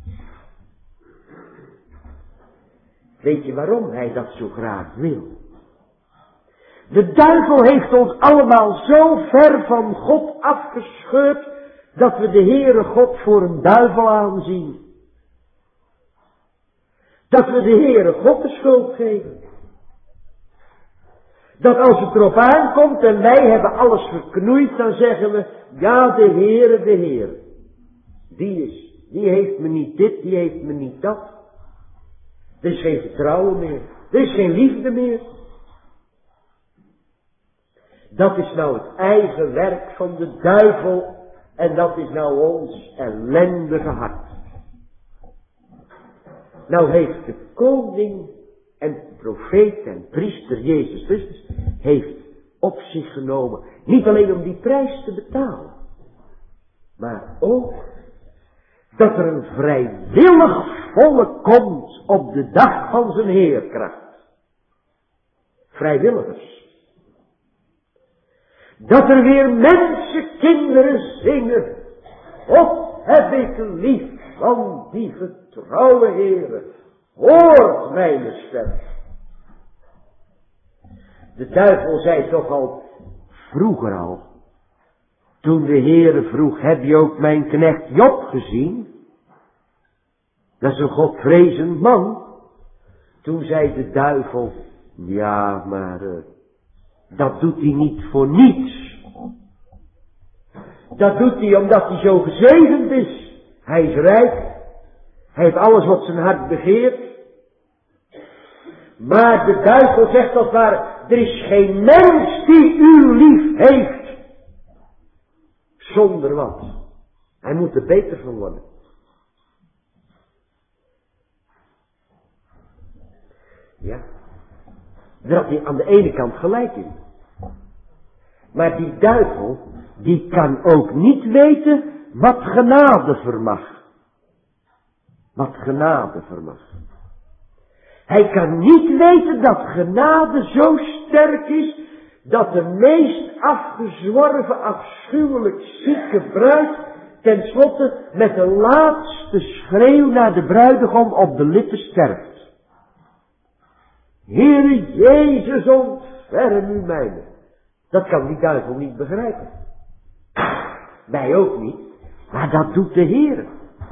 Weet je waarom hij dat zo graag wil? De duivel heeft ons allemaal zo ver van God afgescheurd dat we de Heere God voor een duivel aanzien. Dat we de Heere God de schuld geven. Dat als het erop aankomt en wij hebben alles verknoeid, dan zeggen we: ja, de Heere, de Heere. Die is, die heeft me niet dit, die heeft me niet dat. Er is geen vertrouwen meer. Er is geen liefde meer. Dat is nou het eigen werk van de duivel. En dat is nou ons ellendige hart. Nou heeft de koning en profeet en priester Jezus Christus heeft op zich genomen. Niet alleen om die prijs te betalen. Maar ook dat er een vrijwillig volk komt op de dag van zijn heerkracht. Vrijwilligers. Dat er weer mensenkinderen zingen: God heb ik lief van die getrouwe Heere, hoort mijn stem. De duivel zei toch al vroeger al, toen de Heere vroeg: heb je ook mijn knecht Job gezien? Dat is een godvrezend man. Toen zei de duivel: ja, maar uh, dat doet hij niet voor niets. Dat doet hij omdat hij zo gezegend is. Hij is rijk. Hij heeft alles wat zijn hart begeert. Maar de duivel zegt als het ware: er is geen mens die u lief heeft zonder wat. Hij moet er beter van worden. Ja. Daar had hij aan de ene kant gelijk in. Maar die duivel, die kan ook niet weten wat genade vermag. Wat genade vermag. Hij kan niet weten dat genade zo sterk is, dat de meest afgezworven, afschuwelijk zieke bruid tenslotte met de laatste schreeuw naar de bruidegom op de lippen sterft. Heere Jezus, ontferm u mij. Dat kan die duivel niet begrijpen. Wij ook niet. Maar dat doet de Heere.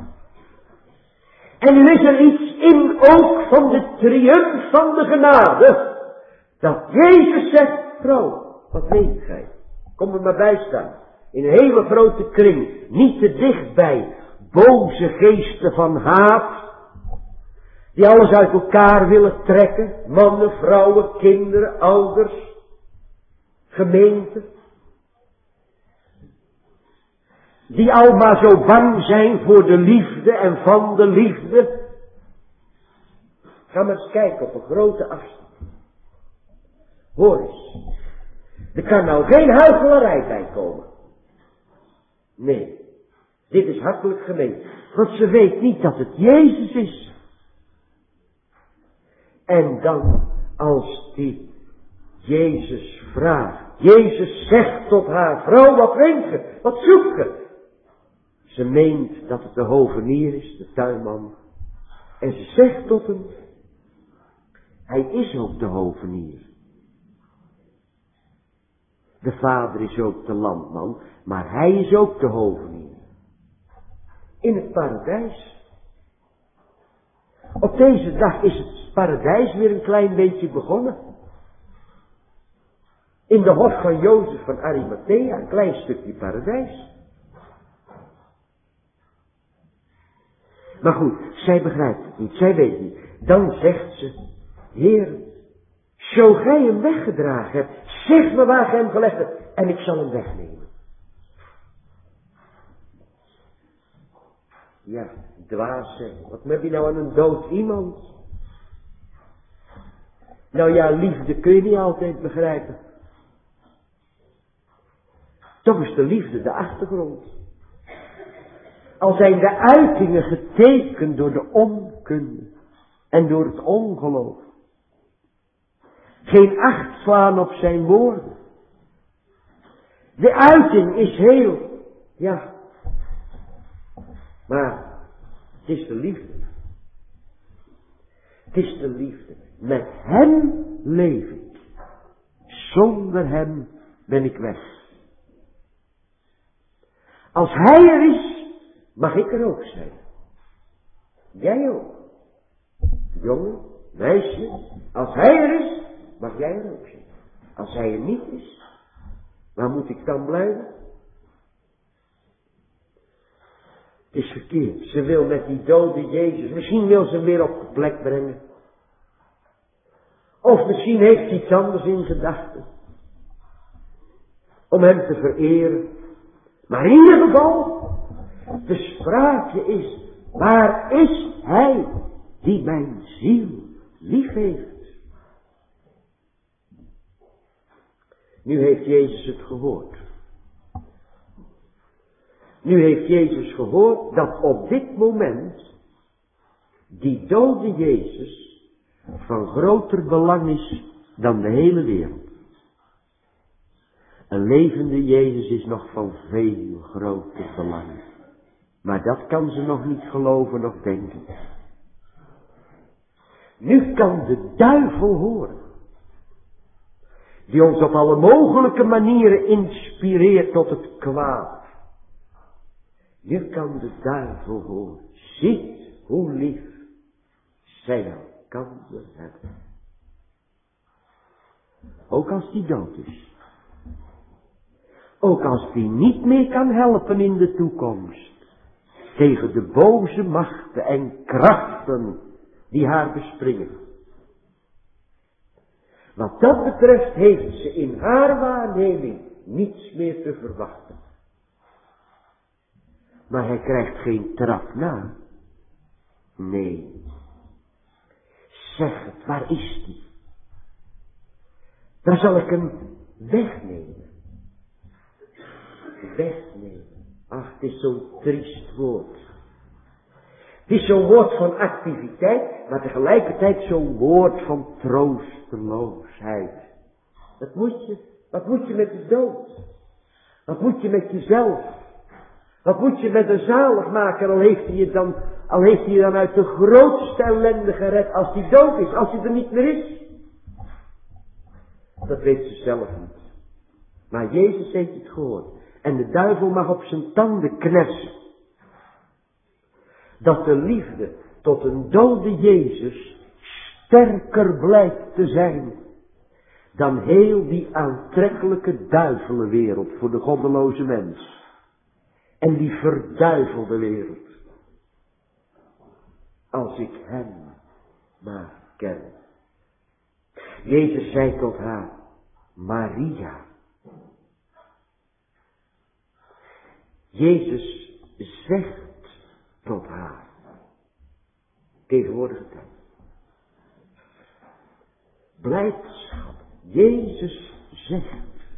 En nu is er iets in ook van de triumf van de genade. Dat Jezus zegt: vrouw, wat weet gij? Kom er maar bij staan. In een hele grote kring. Niet te dichtbij. Boze geesten van haat. Die alles uit elkaar willen trekken. Mannen, vrouwen, kinderen, ouders. Gemeente. Die allemaal zo bang zijn voor de liefde en van de liefde. Ga maar eens kijken op een grote afstand. Hoor eens. Er kan nou geen huichelarij bij komen. Nee. Dit is hartelijk gemeend. Want ze weet niet dat het Jezus is. En dan als die Jezus vraagt. Jezus zegt tot haar: vrouw, wat wenst je? Wat zoekt je? Ze meent dat het de hovenier is, de tuinman. En ze zegt tot hem: hij is ook de hovenier. De vader is ook de landman, maar hij is ook de hovenier. In het paradijs. Op deze dag is het paradijs weer een klein beetje begonnen. In de hof van Jozef van Arimathea, een klein stukje paradijs. Maar goed, zij begrijpt het niet, zij weet niet. Dan zegt ze: Heer, zo gij hem weggedragen hebt, zeg me waar gij hem gelegd hebt en ik zal hem wegnemen. Ja, dwaas zeg, wat heb je nou aan een dood iemand? Nou ja, liefde kun je niet altijd begrijpen. Toch is de liefde de achtergrond. Al zijn de uitingen getekend door de onkunde en door het ongeloof. Geen acht slaan op zijn woorden. De uiting is heel, ja. Maar het is de liefde. Het is de liefde. Met hem leef ik. Zonder hem ben ik weg. Als hij er is, mag ik er ook zijn. Jij ook. Jongen, meisje, als hij er is, mag jij er ook zijn. Als hij er niet is, waar moet ik dan blijven? Het is verkeerd. Ze wil met die dode Jezus, misschien wil ze hem weer op de plek brengen. Of misschien heeft ze iets anders in gedachten. Om hem te vereren. Maar in ieder geval, de sprake is, waar is hij die mijn ziel lief heeft? Nu heeft Jezus het gehoord. Nu heeft Jezus gehoord dat op dit moment die dode Jezus van groter belang is dan de hele wereld. Een levende Jezus is nog van veel groter belang. Maar dat kan ze nog niet geloven of denken. Nu kan de duivel horen. Die ons op alle mogelijke manieren inspireert tot het kwaad. Nu kan de duivel horen. Ziet hoe lief zij elkander hebben. Ook als die dood is. Ook als die niet meer kan helpen in de toekomst. Tegen de boze machten en krachten die haar bespringen. Wat dat betreft heeft ze in haar waarneming niets meer te verwachten. Maar hij krijgt geen trap na. Nee. Zeg het, waar is die? Daar zal ik hem wegnemen. Wegnemen. Ach, het is zo'n triest woord. Het is zo'n woord van activiteit, maar tegelijkertijd zo'n woord van troosteloosheid. Wat moet je? Wat moet je met de dood? Wat moet je met jezelf? Wat moet je met de zaligmaker, al heeft hij je dan, al heeft hij je dan uit de grootste ellende gered, als hij dood is, als hij er niet meer is? Dat weet ze zelf niet. Maar Jezus heeft het gehoord. En de duivel mag op zijn tanden knersen. Dat de liefde tot een dode Jezus sterker blijkt te zijn dan heel die aantrekkelijke duivelenwereld voor de goddeloze mens. En die verduivelde wereld. Als ik hem maar ken. Jezus zei tot haar, Maria. Jezus zegt tot haar. Tegenwoordige tijd. Blijdschap. Jezus zegt.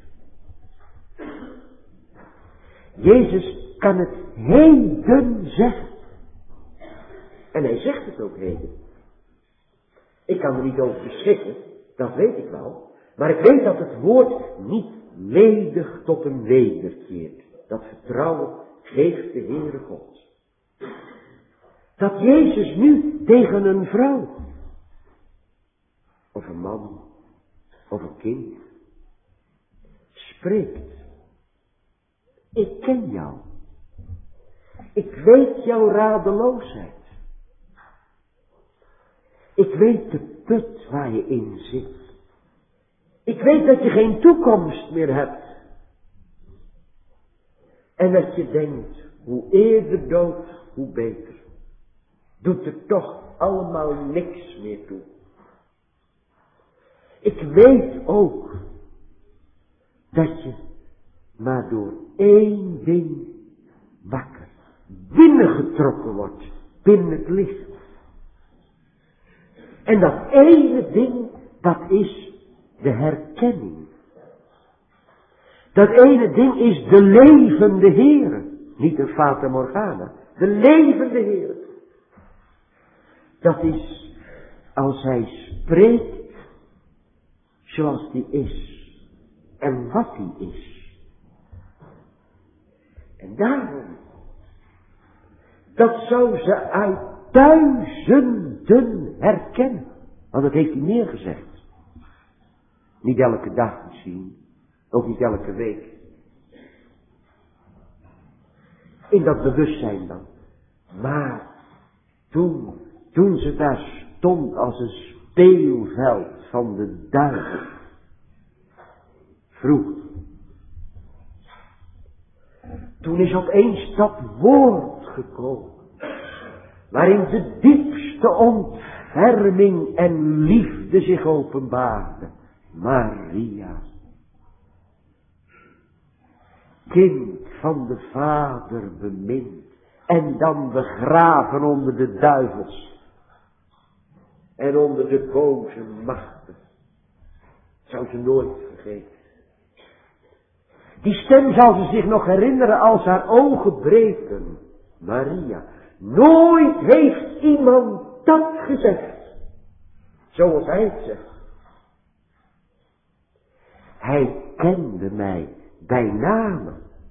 Jezus kan het heden zeggen. En hij zegt het ook heden. Ik kan er niet over beschikken, dat weet ik wel. Maar ik weet dat het woord niet ledig tot hem wederkeert. Dat vertrouwen geeft de Heere God. Dat Jezus nu tegen een vrouw, of een man, of een kind, spreekt. Ik ken jou. Ik weet jouw radeloosheid. Ik weet de put waar je in zit. Ik weet dat je geen toekomst meer hebt. En dat je denkt, hoe eerder dood, hoe beter. Doet er toch allemaal niks meer toe. Ik weet ook dat je maar door één ding wakker, binnengetrokken wordt, binnen het licht. En dat ene ding, dat is de herkenning. Dat ene ding is de levende Heere. Niet een Fata Morgana. De levende Heere. Dat is als hij spreekt zoals die is. En wat die is. En daarom. Dat zou ze uit duizenden herkennen. Want dat heeft hij neergezegd. Niet elke dag misschien. Ook niet elke week. In dat bewustzijn dan. Maar toen, toen ze daar stond als een speelveld van de duivel. Vroeg. Toen is opeens dat woord gekomen. Waarin de diepste ontferming en liefde zich openbaarde. Maria. Kind van de Vader bemind. En dan begraven onder de duivels. En onder de boze machten. Zou ze nooit vergeten. Die stem zal ze zich nog herinneren als haar ogen breken. Maria. Nooit heeft iemand dat gezegd. Zoals hij het zegt. Hij kende mij bij name.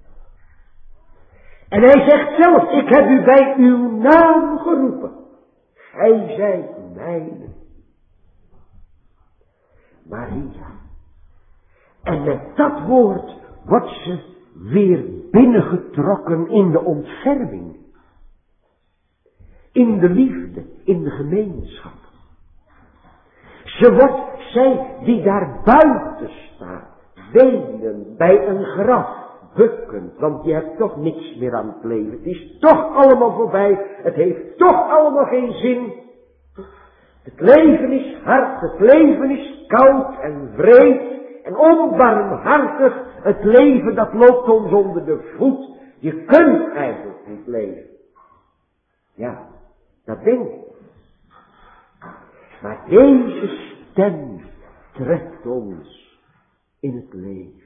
En hij zegt zelf, ik heb u bij uw naam geroepen. Gij zijt mijne. Maria. En met dat woord wordt ze weer binnengetrokken in de ontferming. In de liefde, in de gemeenschap. Ze wordt, zij die daar buiten staat, wenen bij een graf, bukkend, want je hebt toch niks meer aan het leven. Het is toch allemaal voorbij, het heeft toch allemaal geen zin. Het leven is hard, het leven is koud en wreed en onbarmhartig. Het leven dat loopt ons onder de voet. Je kunt eigenlijk niet leven. Ja, dat denk ik. Maar deze stem trekt ons in het leven.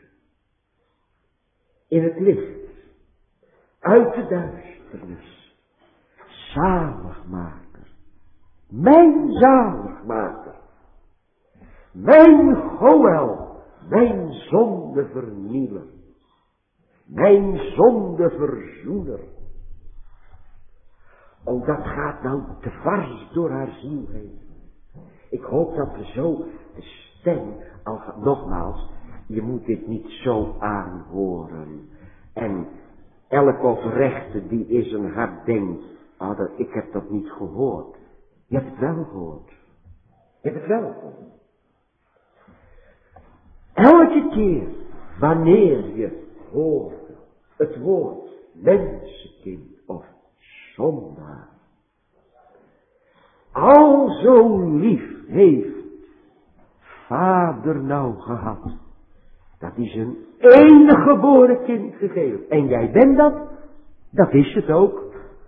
In het licht. Uit de duisternis. Zaligmaker. Mijn zaligmaker. Mijn Goël. Mijn zonde vernieler. Mijn zonde verzoener. Oh, dat gaat nou dwars door haar ziel heen. Ik hoop dat we zo de stem, al nogmaals, je moet dit niet zo aanhoren. En elke oprechte die is een hart denkt, ah, dat, ik heb dat niet gehoord. Je hebt het wel gehoord. Je hebt het wel gehoord. Elke keer wanneer je hoort het woord mensenkind of zondaar. Al zo lief heeft Vader nou gehad. Dat is een enige geboren kind gegeven. En jij bent dat. Dat is het ook.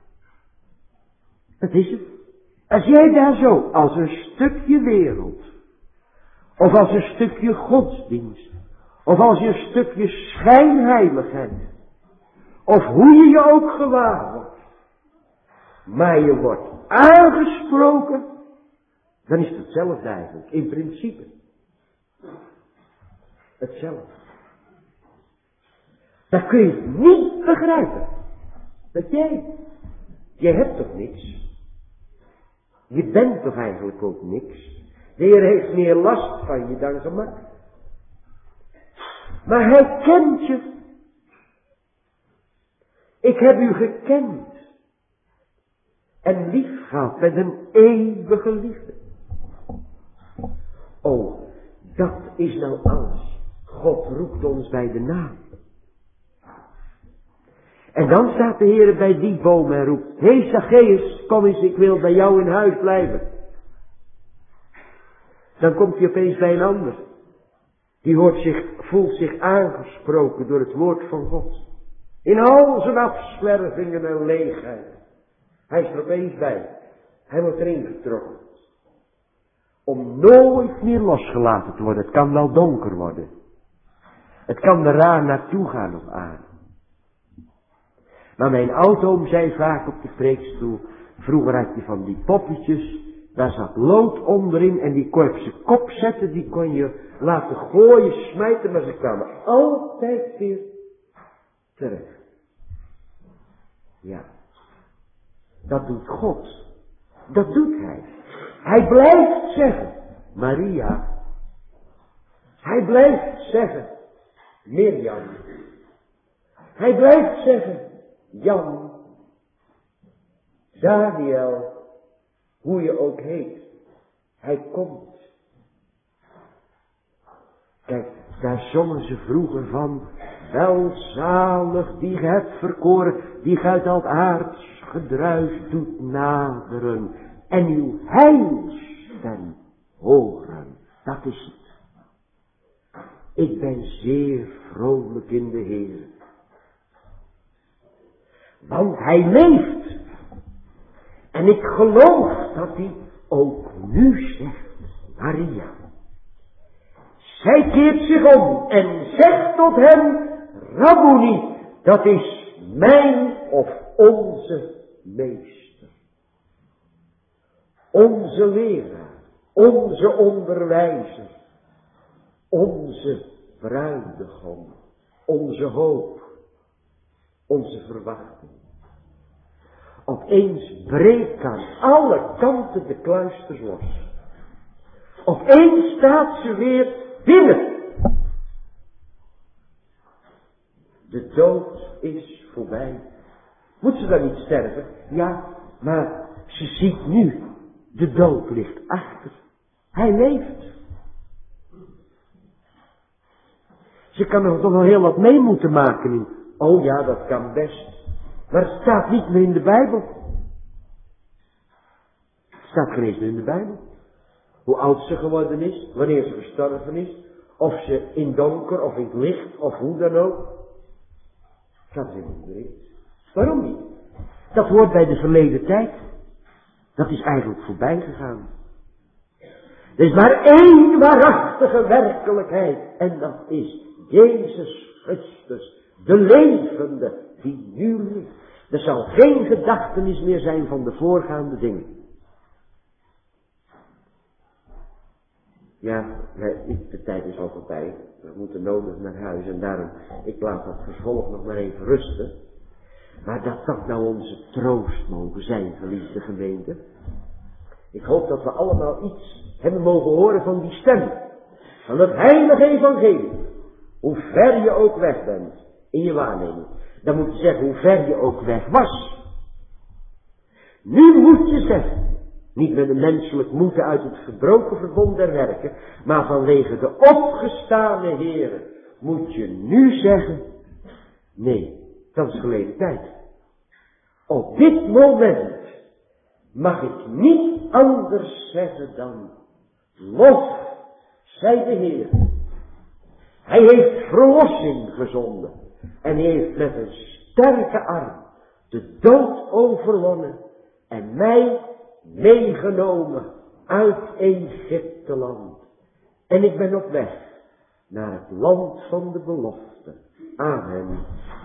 Dat is het. Als jij daar zo als een stukje wereld. Of als een stukje godsdienst. Of als je een stukje schijnheiligheid. Of hoe je je ook gewaar wordt. Maar je wordt aangesproken. Dan is het hetzelfde eigenlijk. In principe. Hetzelfde. Dat kun je niet begrijpen. Dat jij. Jij hebt toch niks. Je bent toch eigenlijk ook niks. De Heer heeft meer last van je dan gemak. Maar hij kent je. Ik heb u gekend. En lief gehad met een eeuwige liefde. Oh, dat is nou alles. God roept ons bij de naam. En dan staat de Heer bij die boom en roept. Hé Zacchaeus, kom eens, ik wil bij jou in huis blijven. Dan komt hij opeens bij een ander. Die hoort zich, voelt zich aangesproken door het woord van God. In al zijn afzwervingen en leegheid. Hij is er opeens bij. Hij wordt erin getrokken. Om nooit meer losgelaten te worden. Het kan wel donker worden. Het kan er raar naartoe gaan op aarde. Maar mijn oud-oom zei vaak op de preekstoel, vroeger had je van die poppetjes, daar zat lood onderin en die kon je op zijn kop zetten, die kon je laten gooien, smijten, maar ze kwamen altijd weer terug. Ja, dat doet God. Dat doet hij. Hij blijft zeggen, Maria. Hij blijft zeggen, Mirjam. Hij blijft zeggen, Jan. Daniel, hoe je ook heet. Hij komt. Kijk, daar zongen ze vroeger van, welzalig die ge hebt verkoren, die ge uit al aards gedruis doet naderen en uw heilstem horen. Dat is het. Ik ben zeer vrolijk in de Heer. Want hij leeft. En ik geloof dat hij ook nu zegt, Maria. Zij keert zich om en zegt tot hem, Rabboni, dat is mijn of onze meester. Onze leraar, onze onderwijzer, onze bruidegom, onze hoop, onze verwachting. Opeens breekt aan alle kanten de kluisters los. Opeens staat ze weer binnen. De dood is voorbij. Moet ze dan niet sterven? Ja, maar ze ziet nu, de dood ligt achter. Hij leeft. Ze kan er toch wel heel wat mee moeten maken in. Oh ja, dat kan best. Maar het staat niet meer in de Bijbel. Het staat geen eens meer in de Bijbel. Hoe oud ze geworden is, wanneer ze gestorven is, of ze in donker of in het licht, of hoe dan ook. Het staat er helemaal niet in. Waarom niet? Dat hoort bij de verleden tijd. Dat is eigenlijk voorbij gegaan. Er is maar één waarachtige werkelijkheid. En dat is Jezus Christus, de levende, die nu leeft. Er zal geen gedachtenis meer zijn van de voorgaande dingen. Ja, de tijd is al voorbij. We moeten nodig naar huis en daarom, ik laat dat vervolg nog maar even rusten. Maar dat dat nou onze troost mogen zijn, geliefde gemeente. Ik hoop dat we allemaal iets hebben mogen horen van die stem. Van het heilige evangelie. Hoe ver je ook weg bent in je waarneming. Dan moet je zeggen hoe ver je ook weg was. Nu moet je zeggen. Niet met een menselijk moeten uit het gebroken verbond der werken. Maar vanwege de opgestane Heere. Moet je nu zeggen. Nee, dat is geleden tijd. Op dit moment. Mag ik niet anders zeggen dan. Lof zij de Heer. Hij heeft verlossing gezonden. En hij heeft met een sterke arm de dood overwonnen. En mij meegenomen uit Egypteland. En ik ben op weg naar het land van de belofte. Amen.